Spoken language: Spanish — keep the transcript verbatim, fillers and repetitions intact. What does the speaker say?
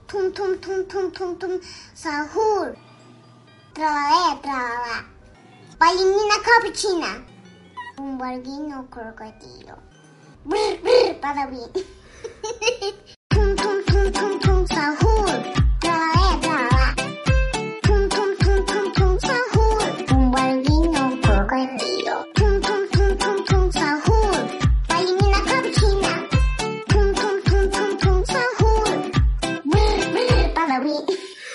Tum tum tum tum tum tum. Sahur. Tralala tralala. Balinina capuchina. Un barguino crocodilo. Brr brr para bien. Tum tum tum tum tum. Sahur. Tralala tralala. Tum tum tum tum tum. Sahur. Un barguino crocodilo. Tum tum tum tum tum. Sahur. Balinina capuchina. Tum tum tum tum tum. Sahur. Brr brr para bien.